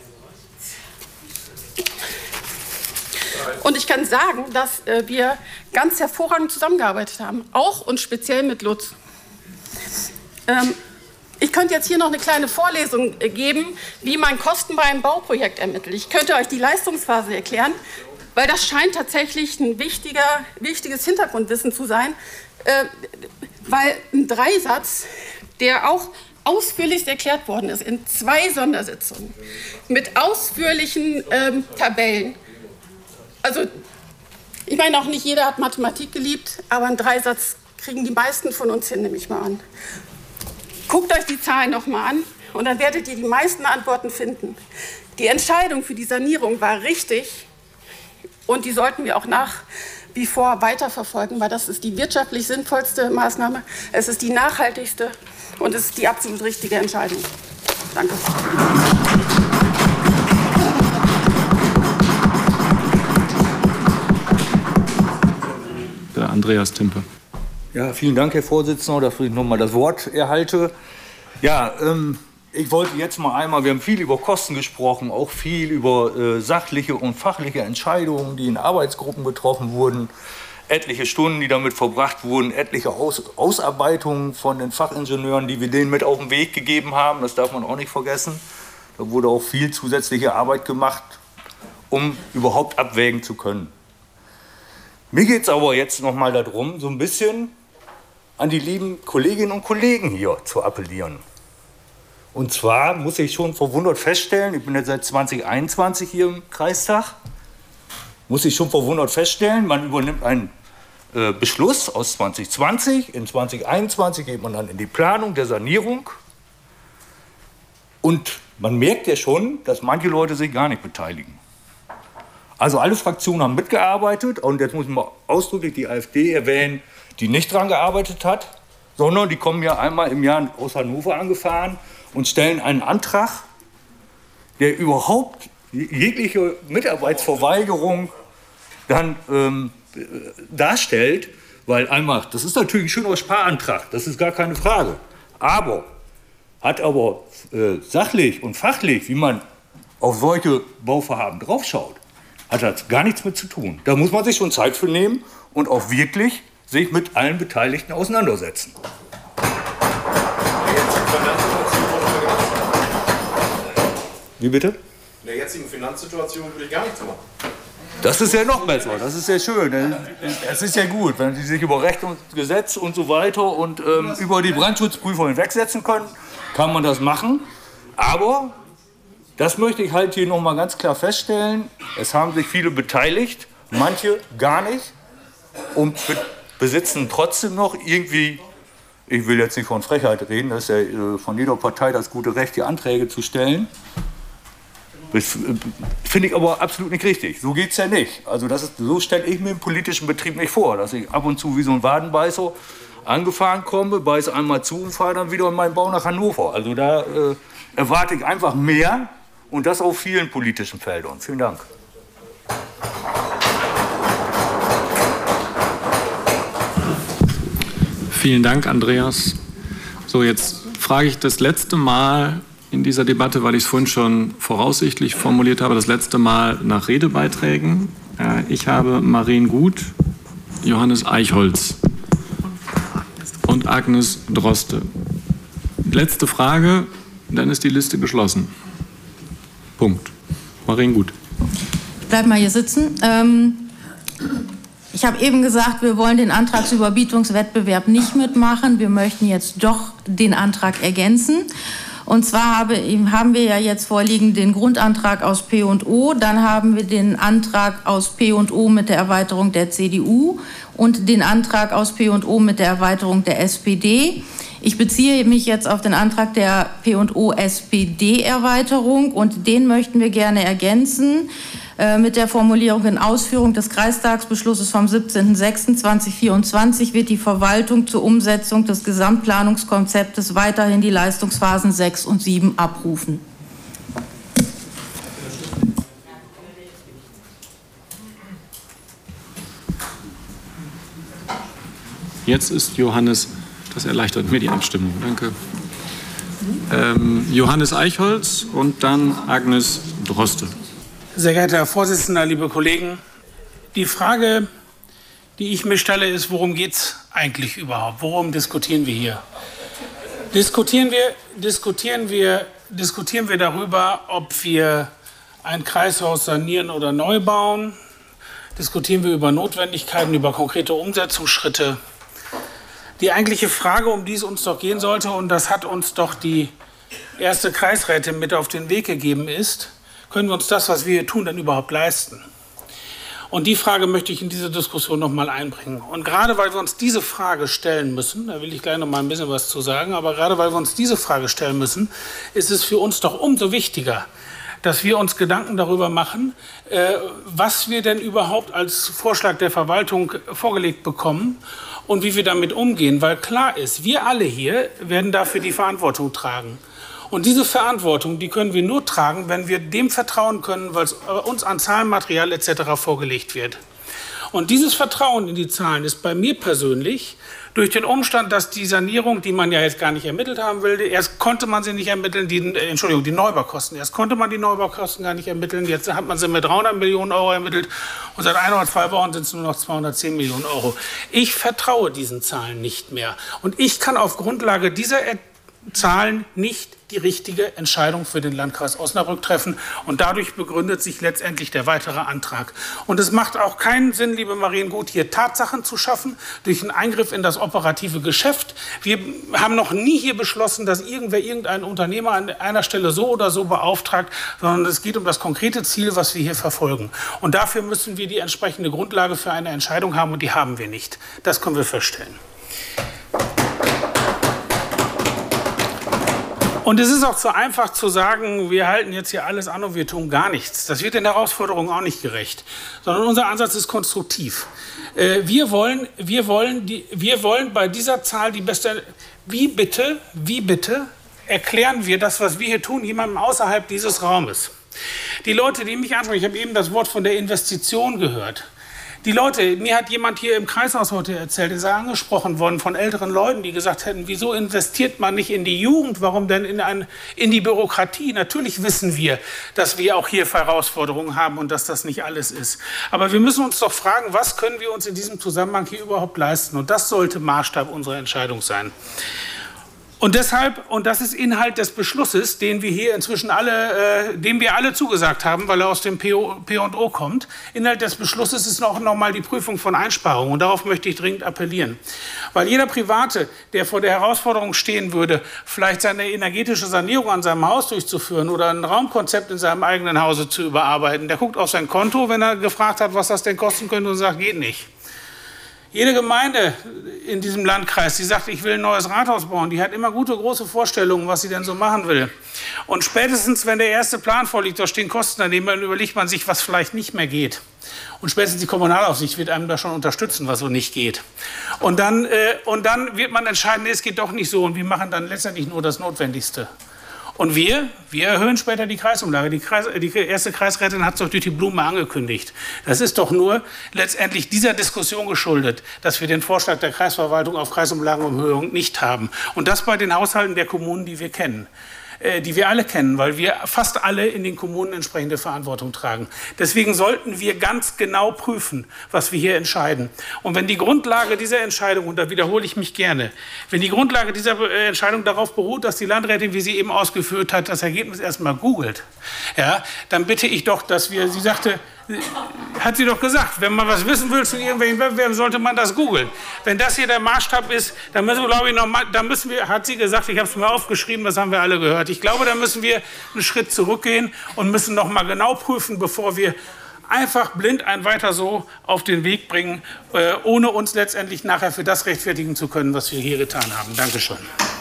Und ich kann sagen, dass äh, wir ganz hervorragend zusammengearbeitet haben, auch und speziell mit Lutz. Ähm, ich könnte jetzt hier noch eine kleine Vorlesung äh, geben, wie man Kosten bei einem Bauprojekt ermittelt. Ich könnte euch die Leistungsphase erklären, weil das scheint tatsächlich ein wichtiger, wichtiges Hintergrundwissen zu sein, äh, weil ein Dreisatz, der auch ausführlichst erklärt worden ist in zwei Sondersitzungen mit ausführlichen ähm, Tabellen. Also, ich meine, auch nicht jeder hat Mathematik geliebt, aber einen Dreisatz kriegen die meisten von uns hin, nehme ich mal an. Guckt euch die Zahlen noch mal an und dann werdet ihr die meisten Antworten finden. Die Entscheidung für die Sanierung war richtig und die sollten wir auch nach wie vor weiterverfolgen, weil das ist die wirtschaftlich sinnvollste Maßnahme, es ist die nachhaltigste und es ist die absolut richtige Entscheidung. Danke. Andreas Timpe. Ja, vielen Dank, Herr Vorsitzender, dass ich noch mal das Wort erhalte. Ja, ähm, ich wollte jetzt mal einmal, wir haben viel über Kosten gesprochen, auch viel über äh, sachliche und fachliche Entscheidungen, die in Arbeitsgruppen getroffen wurden, etliche Stunden, die damit verbracht wurden, etliche Aus Ausarbeitungen von den Fachingenieuren, die wir denen mit auf den Weg gegeben haben, das darf man auch nicht vergessen. Da wurde auch viel zusätzliche Arbeit gemacht, um überhaupt abwägen zu können. Mir geht es aber jetzt noch mal darum, so ein bisschen an die lieben Kolleginnen und Kollegen hier zu appellieren. Und zwar muss ich schon verwundert feststellen, ich bin jetzt seit zweitausendeinundzwanzig hier im Kreistag, muss ich schon verwundert feststellen, man übernimmt einen äh, Beschluss aus zweitausendzwanzig, in zweitausendeinundzwanzig geht man dann in die Planung der Sanierung und man merkt ja schon, dass manche Leute sich gar nicht beteiligen. Also alle Fraktionen haben mitgearbeitet und jetzt muss ich mal ausdrücklich die AfD erwähnen, die nicht daran gearbeitet hat, sondern die kommen ja einmal im Jahr aus Hannover angefahren und stellen einen Antrag, der überhaupt jegliche Mitarbeitsverweigerung dann ähm, darstellt, weil einmal, das ist natürlich ein schöner Sparantrag, das ist gar keine Frage, aber hat aber äh, sachlich und fachlich, wie man auf solche Bauvorhaben draufschaut, hat das gar nichts mit zu tun. Da muss man sich schon Zeit für nehmen und auch wirklich sich mit allen Beteiligten auseinandersetzen. Wie bitte? In der jetzigen Finanzsituation würde ich gar nichts machen. Das ist ja noch besser, das ist ja schön. Es ist ja gut, wenn Sie sich über Recht und Gesetz und so weiter und ähm, über die Brandschutzprüfer hinwegsetzen können, kann man das machen. Aber, das möchte ich halt hier noch mal ganz klar feststellen, es haben sich viele beteiligt, manche gar nicht und be besitzen trotzdem noch irgendwie, ich will jetzt nicht von Frechheit reden, das ist ja äh, von jeder Partei das gute Recht, die Anträge zu stellen. Das finde ich aber absolut nicht richtig. So geht es ja nicht. Also das ist, so stelle ich mir im politischen Betrieb nicht vor, dass ich ab und zu wie so ein Wadenbeißer angefahren komme, beiße einmal zu und fahre dann wieder in meinen Bau nach Hannover. Also da äh, erwarte ich einfach mehr und das auf vielen politischen Feldern. Vielen Dank. Vielen Dank, Andreas. So, jetzt frage ich das letzte Mal in dieser Debatte, weil ich es vorhin schon voraussichtlich formuliert habe, das letzte Mal nach Redebeiträgen. Ich habe Marien Gut, Johannes Eichholz und Agnes Droste. Letzte Frage, dann ist die Liste geschlossen. Punkt. Marien Gut. Ich bleibe mal hier sitzen. Ähm, ich habe eben gesagt, wir wollen den Antragsüberbietungswettbewerb nicht mitmachen. Wir möchten jetzt doch den Antrag ergänzen. Und zwar habe, haben wir ja jetzt vorliegen den Grundantrag aus P und O, dann haben wir den Antrag aus P und O mit der Erweiterung der C D U und den Antrag aus P und O mit der Erweiterung der S P D. Ich beziehe mich jetzt auf den Antrag der P und O S P D-Erweiterung und den möchten wir gerne ergänzen äh, mit der Formulierung: In Ausführung des Kreistagsbeschlusses vom siebzehnten sechsten zweitausendvierundzwanzig wird die Verwaltung zur Umsetzung des Gesamtplanungskonzeptes weiterhin die Leistungsphasen sechs und sieben abrufen. Jetzt ist Johannes, das erleichtert mir die Abstimmung. Danke. Ähm, Johannes Eichholz und dann Agnes Droste. Sehr geehrter Herr Vorsitzender, liebe Kollegen, die Frage, die ich mir stelle, ist, worum geht es eigentlich überhaupt? Worum diskutieren wir hier? Diskutieren wir, diskutieren wir, diskutieren wir darüber, ob wir ein Kreishaus sanieren oder neu bauen? Diskutieren wir über Notwendigkeiten, über konkrete Umsetzungsschritte? Die eigentliche Frage, um die es uns doch gehen sollte, und das hat uns doch die erste Kreisrätin mit auf den Weg gegeben, ist: Können wir uns das, was wir hier tun, denn überhaupt leisten? Und die Frage möchte ich in diese Diskussion noch mal einbringen. Und gerade weil wir uns diese Frage stellen müssen, da will ich gleich noch mal ein bisschen was zu sagen, aber gerade weil wir uns diese Frage stellen müssen, ist es für uns doch umso wichtiger, dass wir uns Gedanken darüber machen, äh, was wir denn überhaupt als Vorschlag der Verwaltung vorgelegt bekommen und wie wir damit umgehen. Weil klar ist, wir alle hier werden dafür die Verantwortung tragen. Und diese Verantwortung, die können wir nur tragen, wenn wir dem vertrauen können, was uns an Zahlenmaterial et cetera vorgelegt wird. Und dieses Vertrauen in die Zahlen ist bei mir persönlich durch den Umstand, dass die Sanierung, die man ja jetzt gar nicht ermittelt haben will, erst konnte man sie nicht ermitteln, die, Entschuldigung, die Neubaukosten, erst konnte man die Neubaukosten gar nicht ermitteln, jetzt hat man sie mit dreihundert Millionen Euro ermittelt und seit ein oder zwei Wochen sind es nur noch zweihundertzehn Millionen Euro. Ich vertraue diesen Zahlen nicht mehr und ich kann auf Grundlage dieser Zahlen nicht die richtige Entscheidung für den Landkreis Osnabrück treffen. Und dadurch begründet sich letztendlich der weitere Antrag. Und es macht auch keinen Sinn, liebe Marien Gut, hier Tatsachen zu schaffen durch einen Eingriff in das operative Geschäft. Wir haben noch nie hier beschlossen, dass irgendwer irgendeinen Unternehmer an einer Stelle so oder so beauftragt, sondern es geht um das konkrete Ziel, was wir hier verfolgen. Und dafür müssen wir die entsprechende Grundlage für eine Entscheidung haben, und die haben wir nicht. Das können wir feststellen. Und es ist auch zu einfach zu sagen, wir halten jetzt hier alles an und wir tun gar nichts. Das wird den Herausforderungen auch nicht gerecht, sondern unser Ansatz ist konstruktiv. Wir wollen, wir wollen, die, wir wollen bei dieser Zahl die beste... Wie bitte, wie bitte erklären wir das, was wir hier tun, jemandem außerhalb dieses Raumes? Die Leute, die mich ansprechen, ich habe eben das Wort von der Investition gehört. Die Leute, mir hat jemand hier im Kreishaus heute erzählt, ist er angesprochen worden von älteren Leuten, die gesagt hätten, wieso investiert man nicht in die Jugend, warum denn in, ein, in die Bürokratie? Natürlich wissen wir, dass wir auch hier Herausforderungen haben und dass das nicht alles ist. Aber wir müssen uns doch fragen, was können wir uns in diesem Zusammenhang hier überhaupt leisten? Und das sollte Maßstab unserer Entscheidung sein. Und deshalb, und das ist Inhalt des Beschlusses, den wir hier inzwischen alle, äh, dem wir alle zugesagt haben, weil er aus dem P und O kommt. Inhalt des Beschlusses ist auch noch mal die Prüfung von Einsparungen. Und darauf möchte ich dringend appellieren. Weil jeder Private, der vor der Herausforderung stehen würde, vielleicht seine energetische Sanierung an seinem Haus durchzuführen oder ein Raumkonzept in seinem eigenen Hause zu überarbeiten, der guckt auf sein Konto, wenn er gefragt hat, was das denn kosten könnte, und sagt, geht nicht. Jede Gemeinde in diesem Landkreis, die sagt, ich will ein neues Rathaus bauen, die hat immer gute, große Vorstellungen, was sie denn so machen will. Und spätestens, wenn der erste Plan vorliegt, da stehen Kosten daneben, dann überlegt man sich, was vielleicht nicht mehr geht. Und spätestens die Kommunalaufsicht wird einem da schon unterstützen, was so nicht geht. Und dann, äh, und dann wird man entscheiden, nee, es geht doch nicht so, und wir machen dann letztendlich nur das Notwendigste. Und wir, wir erhöhen später die Kreisumlage. Die, Kreis, die erste Kreisrätin hat es doch durch die Blume angekündigt. Das ist doch nur letztendlich dieser Diskussion geschuldet, dass wir den Vorschlag der Kreisverwaltung auf Kreisumlagenerhöhung nicht haben. Und das bei den Haushalten der Kommunen, die wir kennen. Die wir alle kennen, weil wir fast alle in den Kommunen entsprechende Verantwortung tragen. Deswegen sollten wir ganz genau prüfen, was wir hier entscheiden. Und wenn die Grundlage dieser Entscheidung, und da wiederhole ich mich gerne, wenn die Grundlage dieser Entscheidung darauf beruht, dass die Landrätin, wie sie eben ausgeführt hat, das Ergebnis erstmal googelt, ja, dann bitte ich doch, dass wir, sie sagte, hat sie doch gesagt, wenn man was wissen will zu irgendwelchen Wettbewerben, sollte man das googeln. Wenn das hier der Maßstab ist, dann müssen wir, glaube ich, noch mal, dann müssen wir, hat sie gesagt, ich habe es mir aufgeschrieben, das haben wir alle gehört. Ich glaube, da müssen wir einen Schritt zurückgehen und müssen noch mal genau prüfen, bevor wir einfach blind ein weiter so auf den Weg bringen, äh, ohne uns letztendlich nachher für das rechtfertigen zu können, was wir hier getan haben. Dankeschön.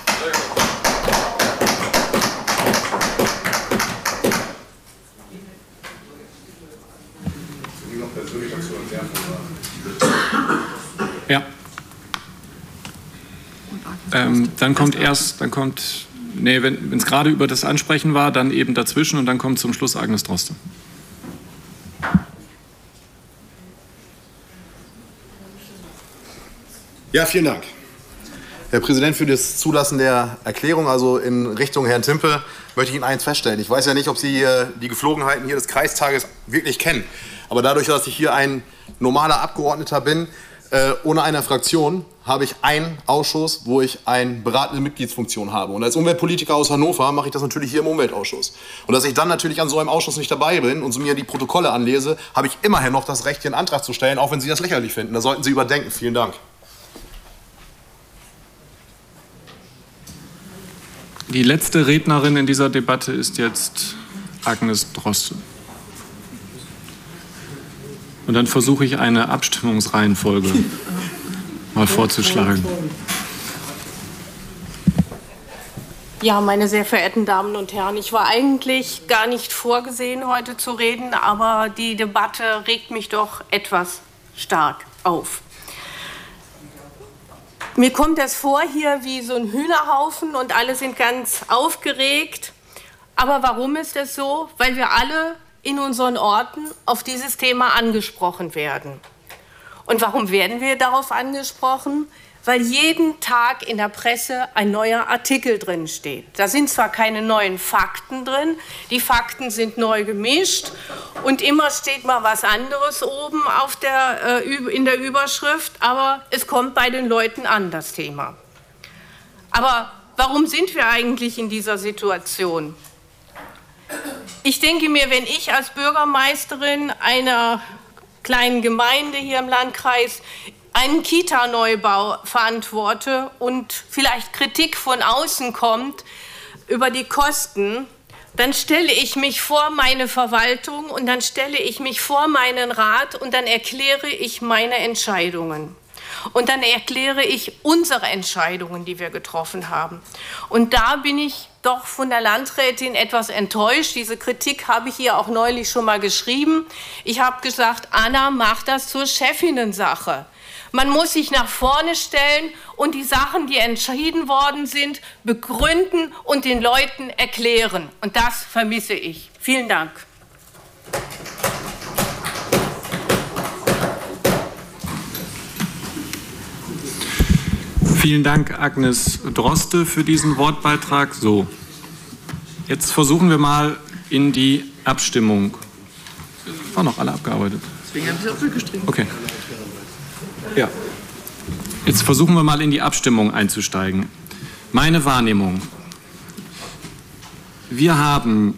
Ja. Ähm, dann kommt erst, dann kommt, nee, wenn es gerade über das Ansprechen war, dann eben dazwischen, und dann kommt zum Schluss Agnes Droste. Ja, vielen Dank. Herr Präsident, für das Zulassen der Erklärung, also in Richtung Herrn Timpe, möchte ich Ihnen eins feststellen. Ich weiß ja nicht, ob Sie äh, die Geflogenheiten hier des Kreistages wirklich kennen. Aber dadurch, dass ich hier ein normaler Abgeordneter bin, äh, ohne eine Fraktion, habe ich einen Ausschuss, wo ich eine beratende Mitgliedsfunktion habe. Und als Umweltpolitiker aus Hannover mache ich das natürlich hier im Umweltausschuss. Und dass ich dann natürlich an so einem Ausschuss nicht dabei bin und so mir die Protokolle anlese, habe ich immerhin noch das Recht, hier einen Antrag zu stellen, auch wenn Sie das lächerlich finden. Da sollten Sie überdenken. Vielen Dank. Die letzte Rednerin in dieser Debatte ist jetzt Agnes Droste. Und dann versuche ich eine Abstimmungsreihenfolge mal vorzuschlagen. Ja, meine sehr verehrten Damen und Herren, ich war eigentlich gar nicht vorgesehen, heute zu reden, aber die Debatte regt mich doch etwas stark auf. Mir kommt das vor hier wie so ein Hühnerhaufen und alle sind ganz aufgeregt. Aber warum ist das so? Weil wir alle in unseren Orten auf dieses Thema angesprochen werden. Und warum werden wir darauf angesprochen? Weil jeden Tag in der Presse ein neuer Artikel drin steht. Da sind zwar keine neuen Fakten drin, die Fakten sind neu gemischt und immer steht mal was anderes oben auf der, äh, in der Überschrift, aber es kommt bei den Leuten an, das Thema. Aber warum sind wir eigentlich in dieser Situation? Ich denke mir, wenn ich als Bürgermeisterin einer kleinen Gemeinde hier im Landkreis einen Kita-Neubau verantworte und vielleicht Kritik von außen kommt über die Kosten, dann stelle ich mich vor meine Verwaltung und dann stelle ich mich vor meinen Rat und dann erkläre ich meine Entscheidungen. Und dann erkläre ich unsere Entscheidungen, die wir getroffen haben. Und da bin ich doch von der Landrätin etwas enttäuscht. Diese Kritik habe ich ihr auch neulich schon mal geschrieben. Ich habe gesagt, Anna, mach das zur Chefinnensache. Man muss sich nach vorne stellen und die Sachen, die entschieden worden sind, begründen und den Leuten erklären. Und das vermisse ich. Vielen Dank. Vielen Dank, Agnes Droste, für diesen Wortbeitrag. So, jetzt versuchen wir mal in die Abstimmung. Waren noch alle abgearbeitet? Deswegen haben Sie auch durchgestrichen. Okay. Ja. Jetzt versuchen wir mal in die Abstimmung einzusteigen. Meine Wahrnehmung. Wir haben,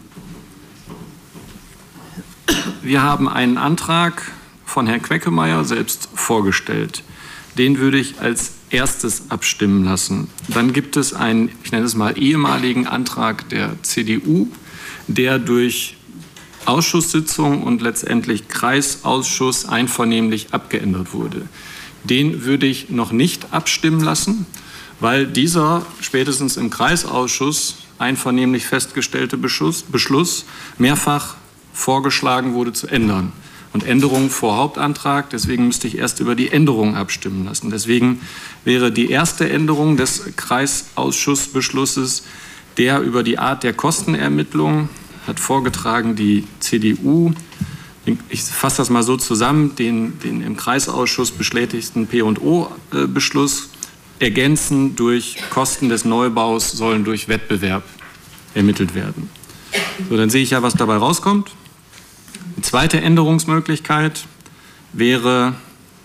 wir haben einen Antrag von Herrn Queckemeyer selbst vorgestellt. Den würde ich als erstes abstimmen lassen. Dann gibt es einen, ich nenne es mal, ehemaligen Antrag der C D U, der durch Ausschusssitzung und letztendlich Kreisausschuss einvernehmlich abgeändert wurde. Den würde ich noch nicht abstimmen lassen, weil dieser spätestens im Kreisausschuss einvernehmlich festgestellte Beschluss, Beschluss mehrfach vorgeschlagen wurde zu ändern. Und Änderungen vor Hauptantrag, deswegen müsste ich erst über die Änderungen abstimmen lassen. Deswegen wäre die erste Änderung des Kreisausschussbeschlusses der über die Art der Kostenermittlung, hat vorgetragen die C D U. Ich fasse das mal so zusammen, den, den im Kreisausschuss bestätigten P und O-Beschluss ergänzen durch Kosten des Neubaus sollen durch Wettbewerb ermittelt werden. So, dann sehe ich ja, was dabei rauskommt. Die zweite Änderungsmöglichkeit wäre,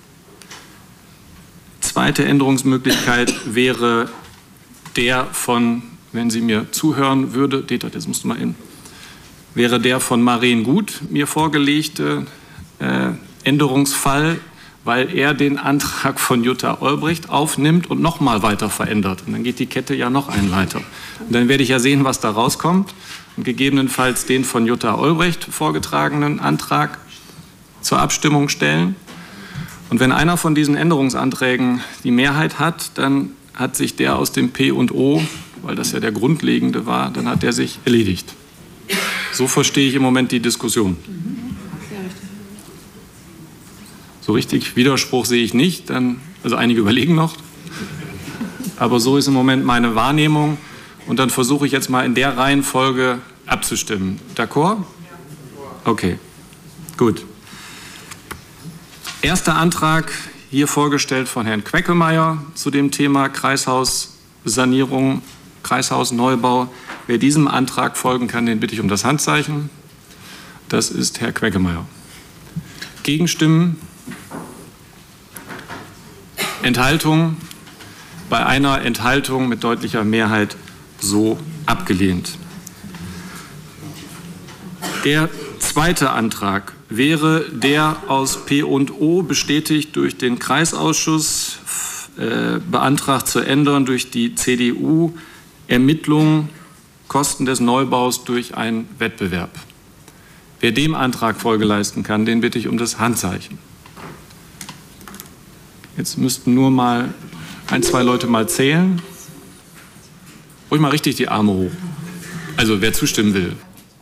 zweite Änderungsmöglichkeit wäre der von, wenn sie mir zuhören würde, Dieter, das musst du mal in, wäre der von Maren Gut mir vorgelegte äh, Änderungsfall, weil er den Antrag von Jutta Olbricht aufnimmt und nochmal weiter verändert. Und dann geht die Kette ja noch einen weiter. Und dann werde ich ja sehen, was da rauskommt und gegebenenfalls den von Jutta Olbricht vorgetragenen Antrag zur Abstimmung stellen. Und wenn einer von diesen Änderungsanträgen die Mehrheit hat, dann hat sich der aus dem P und O, weil das ja der grundlegende war, dann hat der sich erledigt. So verstehe ich im Moment die Diskussion. So richtig Widerspruch sehe ich nicht, dann, also einige überlegen noch. Aber so ist im Moment meine Wahrnehmung. Und dann versuche ich jetzt mal in der Reihenfolge abzustimmen. D'accord? Okay, gut. Erster Antrag hier vorgestellt von Herrn Queckemeyer zu dem Thema Kreishaussanierung, Kreishausneubau. Wer diesem Antrag folgen kann, den bitte ich um das Handzeichen. Das ist Herr Queckemeyer. Gegenstimmen? Enthaltung? Bei einer Enthaltung mit deutlicher Mehrheit so abgelehnt. Der zweite Antrag wäre der aus P und O bestätigt durch den Kreisausschuss, äh, beantragt zu ändern durch die C D U, Ermittlung Kosten des Neubaus durch einen Wettbewerb. Wer dem Antrag Folge leisten kann, den bitte ich um das Handzeichen. Jetzt müssten nur mal ein, zwei Leute mal zählen. Ruhig mal richtig die Arme hoch. Also wer zustimmen will.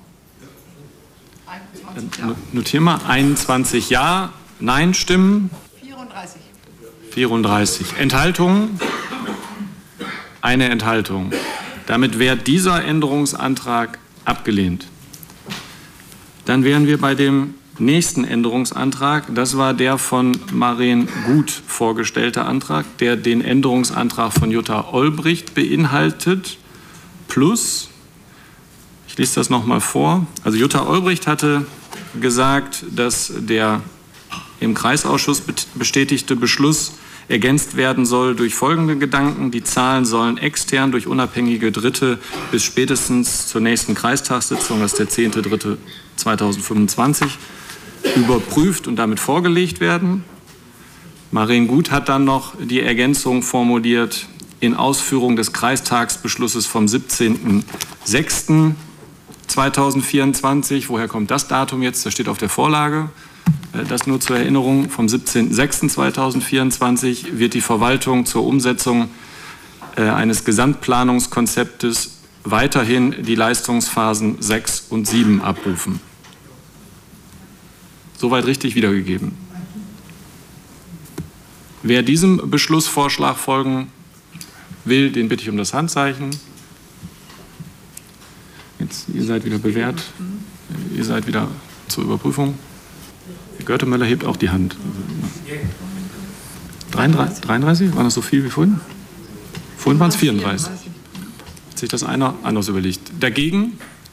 Dann notieren wir einundzwanzig Ja, Nein-Stimmen. vierunddreißig. vierunddreißig. Enthaltungen? Eine Enthaltung. Damit wäre dieser Änderungsantrag abgelehnt. Dann wären wir bei dem nächsten Änderungsantrag. Das war der von Maren Gut vorgestellte Antrag, der den Änderungsantrag von Jutta Olbricht beinhaltet. Plus, ich lese das noch mal vor. Also Jutta Olbricht hatte gesagt, dass der im Kreisausschuss bestätigte Beschluss ergänzt werden soll durch folgende Gedanken. Die Zahlen sollen extern durch unabhängige Dritte bis spätestens zur nächsten Kreistagssitzung, das ist der zehnte dritte zweitausendfünfundzwanzig, überprüft und damit vorgelegt werden. Maren Gut hat dann noch die Ergänzung formuliert, in Ausführung des Kreistagsbeschlusses vom siebzehnten sechsten zweitausendvierundzwanzig. Woher kommt das Datum jetzt? Das steht auf der Vorlage. Das nur zur Erinnerung. Vom siebzehnten sechsten zweitausendvierundzwanzig wird die Verwaltung zur Umsetzung eines Gesamtplanungskonzeptes weiterhin die Leistungsphasen sechs und sieben abrufen. Soweit richtig wiedergegeben. Wer diesem Beschlussvorschlag folgen will, den bitte ich um das Handzeichen. Jetzt, ihr seid wieder bewährt. Ihr seid wieder zur Überprüfung. Herr Görtemöller hebt auch die Hand. dreiunddreißig, dreiunddreißig? War das so viel wie vorhin? Vorhin waren es vierunddreißig. Hat sich das einer anders überlegt. Dagegen?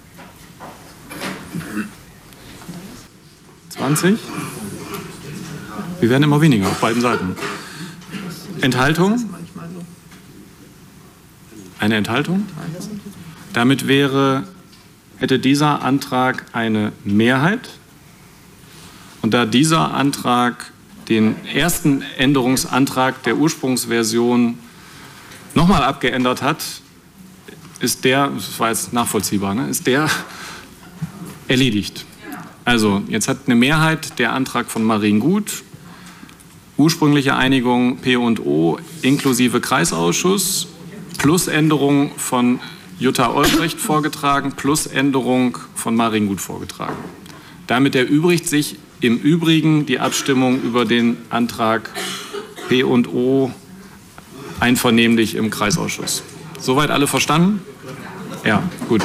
zwanzig? Wir werden immer weniger auf beiden Seiten. Enthaltung? Eine Enthaltung? Damit wäre, hätte dieser Antrag eine Mehrheit. Und da dieser Antrag den ersten Änderungsantrag der Ursprungsversion nochmal abgeändert hat, ist der, das war jetzt nachvollziehbar, ne, ist der erledigt. Also jetzt hat eine Mehrheit der Antrag von Mariengut, ursprüngliche Einigung P und O inklusive Kreisausschuss, plus Änderung von Jutta Olbrecht vorgetragen, plus Änderung von Mariengut vorgetragen. Damit erübrigt sich im Übrigen die Abstimmung über den Antrag P und O einvernehmlich im Kreisausschuss. Soweit alle verstanden? Ja, gut.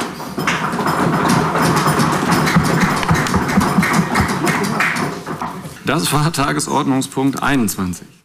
Das war Tagesordnungspunkt einundzwanzig.